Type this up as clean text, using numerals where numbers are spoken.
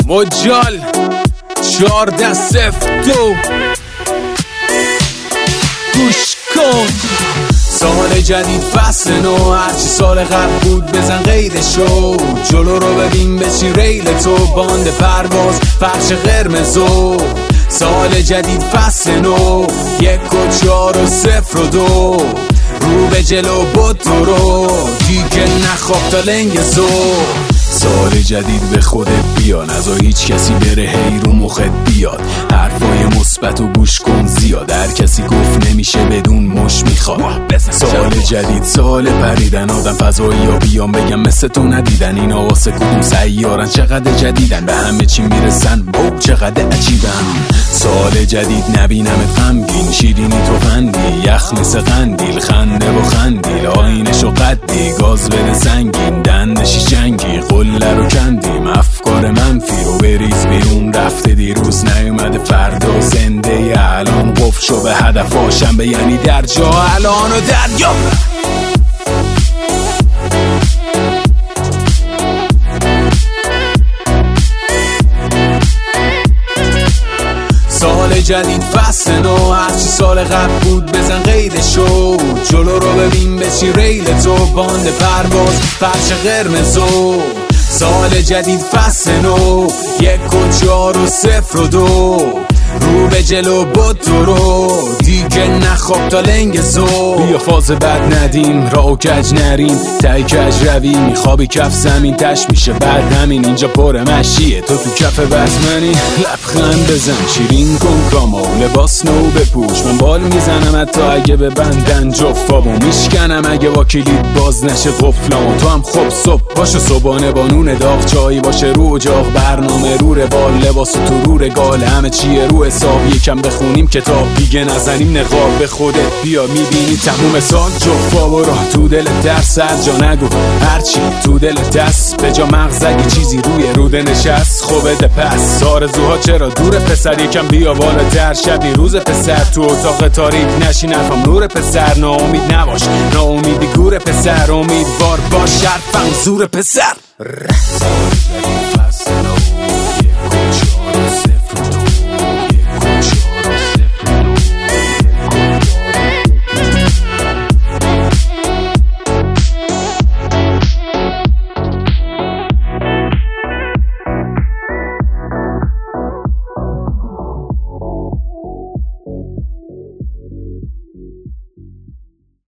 مجال 14-02 گوش کن. سال جدید فصل نو، هرچی سال قبل بود بزن قیدشو. جلو رو ببین بچین ریل تو، باند پرواز فرش قرمزو. سال جدید فصل نو، 1-4-0-2 رو به جلو بود تو رو، دیگه نخواب تا لنگ زو. سال جدید به خودت بیا، نذار هیچ کسی بره هی رو مخت بیاد. حرفای مثبت و گوش کن زیاد، هر کسی گفت نمیشه بدون مش میخواد. سال جدید سال پریدن، آدم فضایی ها بیان بگم مثل تو ندیدن. اینا واسه کدوم سیارن، چقدر جدیدن، به همه چی میرسن بو چقدر عجیبن. سال جدید نبینمت غمگین، شیرینی تو خندی، یخ مثل قندیل، خنده و خندیل، آینشو قدی، گاز بده سنگین، دندشی جنگی، قله رو کندیم، افکار منفی رو بریز بیرون. رفته دیروز نیومده فردا، زنده الان قفل شو به هدف آشنبه، یعنی در جا الان و دریا. سال جدید فصل نو، هرچی سال قبل بود بزن قیدشو. جلو رو ببین بچین ریل تو، باند پرواز فرش قرمزو. سال جدید فصل نو، 1-4-0-2 رو به جلو بود تو رو، دیگه نخواب تا لنگ زو. بیا فاز بد ندیم، راه و کج نریم، تای کج رویم، میخوابی کف زمین تش میشه بعد همین. اینجا پر مشیه، تو کف بزمنی، لبخند بزن شیرین کن کامو، لباس نو بپوش، من بال میزنم حتی اگه ببندن جفابو، میشکنم اگه با کلید باز نشه قفلامو. تو هم خب صبح باشو، صبحانه با نون داغ، چایی باشه رو اجاق، برنامه رو روال، لباس تو رو رگال، همه چیه رو حساب. یکم بخونیم کتاب، دیگه نزنیم نقاب. به خودت بیا میبینی تموم سال جفا، برو تو دل درس هر جا نگو، هرچی تو دل دست به جا مغز، اگه چیزی روی روده نشست خب بده پس. آرزوها چرا دور پسر، یکم بیا بالاتر، شبی روز پسر، تو اتاق تاریک نشین حرفم نور پسر. ناامید نباش، ناامیدی گور پسر، امیدوار باش حرفم زور پسر.